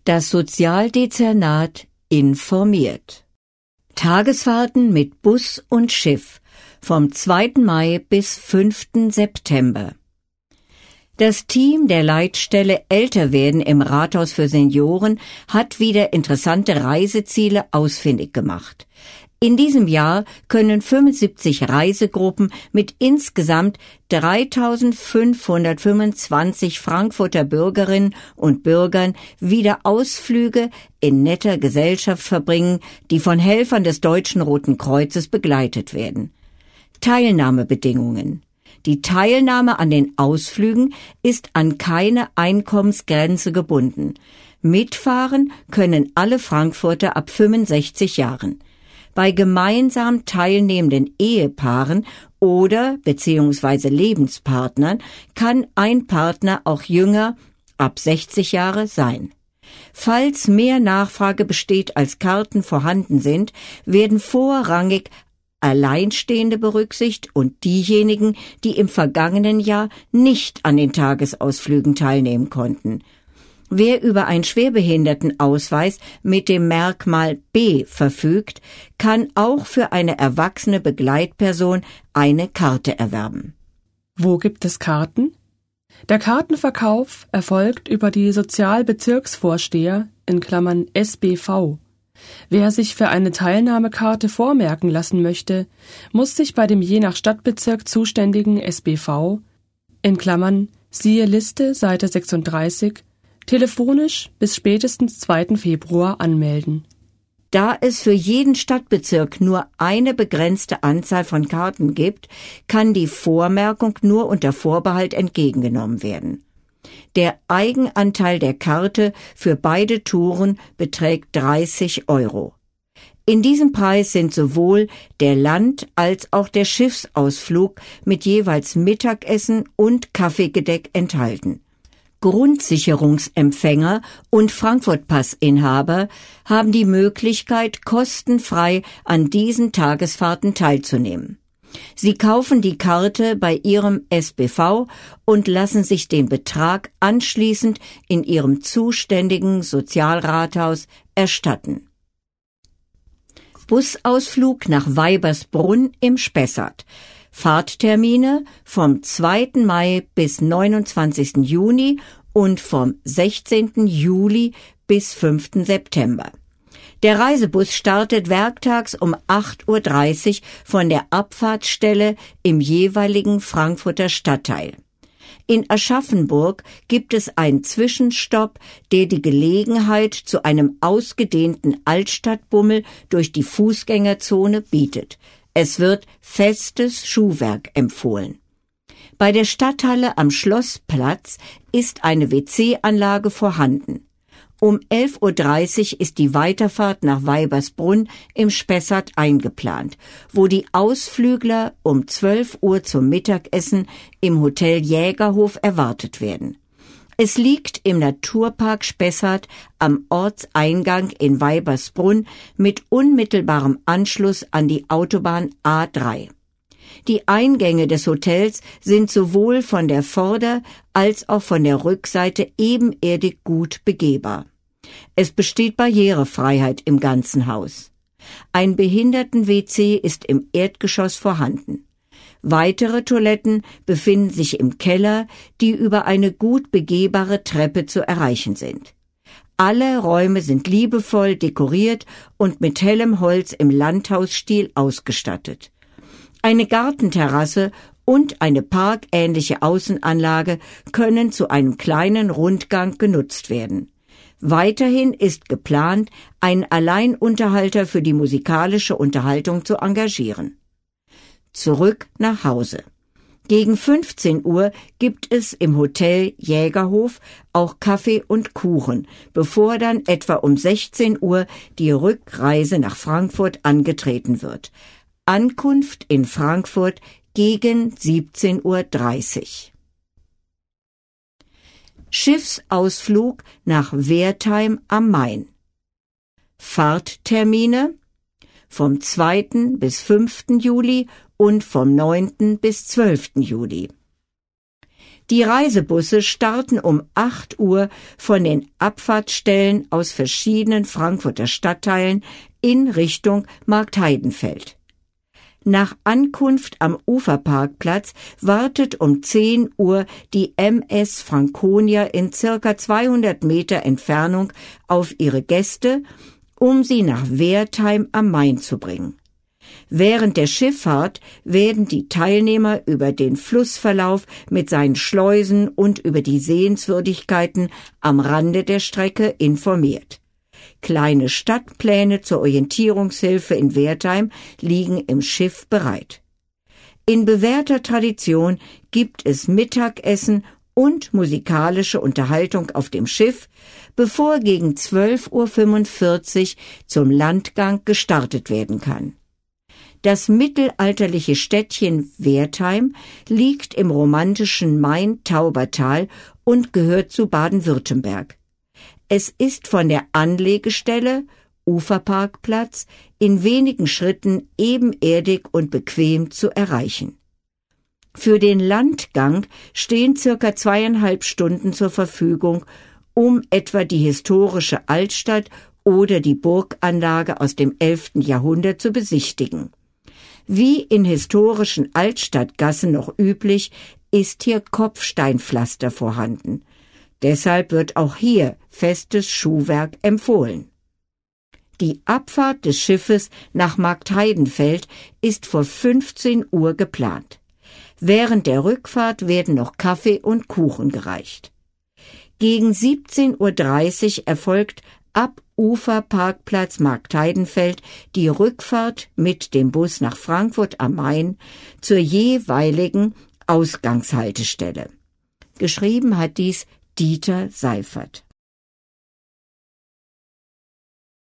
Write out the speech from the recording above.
Das Sozialdezernat informiert. Tagesfahrten mit Bus und Schiff vom 2. Mai bis 5. September. Das Team der Leitstelle Älterwerden im Rathaus für Senioren hat wieder interessante Reiseziele ausfindig gemacht. In diesem Jahr können 75 Reisegruppen mit insgesamt 3.525 Frankfurter Bürgerinnen und Bürgern wieder Ausflüge in netter Gesellschaft verbringen, die von Helfern des Deutschen Roten Kreuzes begleitet werden. Teilnahmebedingungen. Die Teilnahme an den Ausflügen ist an keine Einkommensgrenze gebunden. Mitfahren können alle Frankfurter ab 65 Jahren. Bei gemeinsam teilnehmenden Ehepaaren oder bzw. Lebenspartnern kann ein Partner auch jünger, ab 60 Jahre, sein. Falls mehr Nachfrage besteht als Karten vorhanden sind, werden vorrangig Alleinstehende berücksichtigt und diejenigen, die im vergangenen Jahr nicht an den Tagesausflügen teilnehmen konnten. Wer über einen Schwerbehindertenausweis mit dem Merkmal B verfügt, kann auch für eine erwachsene Begleitperson eine Karte erwerben. Wo gibt es Karten? Der Kartenverkauf erfolgt über die Sozialbezirksvorsteher (SBV). Wer sich für eine Teilnahmekarte vormerken lassen muss sich bei dem je nach Stadtbezirk zuständigen SBV (siehe Liste Seite 36) telefonisch bis spätestens 2. Februar anmelden. Da es für jeden Stadtbezirk nur eine begrenzte Anzahl von Karten gibt, kann die Vormerkung nur unter Vorbehalt entgegengenommen werden. Der Eigenanteil der Karte für beide Touren beträgt 30 €. In diesem Preis sind sowohl der Land- als auch der Schiffsausflug mit jeweils Mittagessen und Kaffeegedeck enthalten. Grundsicherungsempfänger und Frankfurt-Passinhaber haben die Möglichkeit, kostenfrei an diesen Tagesfahrten teilzunehmen. Sie kaufen die Karte bei ihrem SBV und lassen sich den Betrag anschließend in ihrem zuständigen Sozialrathaus erstatten. Busausflug nach Weibersbrunn im Spessart. Fahrttermine vom 2. Mai bis 29. Juni und vom 16. Juli bis 5. September. Der Reisebus startet werktags um 8:30 Uhr von der Abfahrtsstelle im jeweiligen Frankfurter Stadtteil. In Aschaffenburg gibt es einen Zwischenstopp, der die Gelegenheit zu einem ausgedehnten Altstadtbummel durch die Fußgängerzone bietet. Es wird festes Schuhwerk empfohlen. Bei der Stadthalle am Schlossplatz ist eine WC-Anlage vorhanden. Um 11:30 Uhr ist die Weiterfahrt nach Weibersbrunn im Spessart eingeplant, wo die Ausflügler um 12 Uhr zum Mittagessen im Hotel Jägerhof erwartet werden. Es liegt im Naturpark Spessart am Ortseingang in Weibersbrunn mit unmittelbarem Anschluss an die Autobahn A3. Die Eingänge des Hotels sind sowohl von der Vorder- als auch von der Rückseite ebenerdig gut begehbar. Es besteht Barrierefreiheit im ganzen Haus. Ein Behinderten-WC ist im Erdgeschoss vorhanden. Weitere Toiletten befinden sich im Keller, die über eine gut begehbare Treppe zu erreichen sind. Alle Räume sind liebevoll dekoriert und mit hellem Holz im Landhausstil ausgestattet. Eine Gartenterrasse und eine parkähnliche Außenanlage können zu einem kleinen Rundgang genutzt werden. Weiterhin ist geplant, einen Alleinunterhalter für die musikalische Unterhaltung zu engagieren. Zurück nach Hause. Gegen 15 Uhr gibt es im Hotel Jägerhof auch Kaffee und Kuchen, bevor dann etwa um 16 Uhr die Rückreise nach Frankfurt angetreten wird. Ankunft in Frankfurt gegen 17:30 Uhr. Schiffsausflug nach Wertheim am Main. Fahrttermine vom 2. bis 5. Juli und vom 9. bis 12. Juli. Die Reisebusse starten um 8 Uhr von den Abfahrtsstellen aus verschiedenen Frankfurter Stadtteilen in Richtung Marktheidenfeld. Nach Ankunft am Uferparkplatz wartet um 10 Uhr die MS Franconia in circa 200 Meter Entfernung auf ihre Gäste, um sie nach Wertheim am Main zu bringen. Während der Schifffahrt werden die Teilnehmer über den Flussverlauf mit seinen Schleusen und über die Sehenswürdigkeiten am Rande der Strecke informiert. Kleine Stadtpläne zur Orientierungshilfe in Wertheim liegen im Schiff bereit. In bewährter Tradition gibt es Mittagessen und musikalische Unterhaltung auf dem Schiff, bevor gegen 12:45 Uhr zum Landgang gestartet werden kann. Das mittelalterliche Städtchen Wertheim liegt im romantischen Main-Taubertal und gehört zu Baden-Württemberg. Es ist von der Anlegestelle, Uferparkplatz, in wenigen Schritten ebenerdig und bequem zu erreichen. Für den Landgang stehen circa 2,5 Stunden zur Verfügung, um etwa die historische Altstadt oder die Burganlage aus dem 11. Jahrhundert zu besichtigen. Wie in historischen Altstadtgassen noch üblich, ist hier Kopfsteinpflaster vorhanden. Deshalb wird auch hier festes Schuhwerk empfohlen. Die Abfahrt des Schiffes nach Marktheidenfeld ist vor 15 Uhr geplant. Während der Rückfahrt werden noch Kaffee und Kuchen gereicht. Gegen 17:30 Uhr erfolgt ab Uferparkplatz Marktheidenfeld die Rückfahrt mit dem Bus nach Frankfurt am Main zur jeweiligen Ausgangshaltestelle. Geschrieben hat dies Dieter Seifert.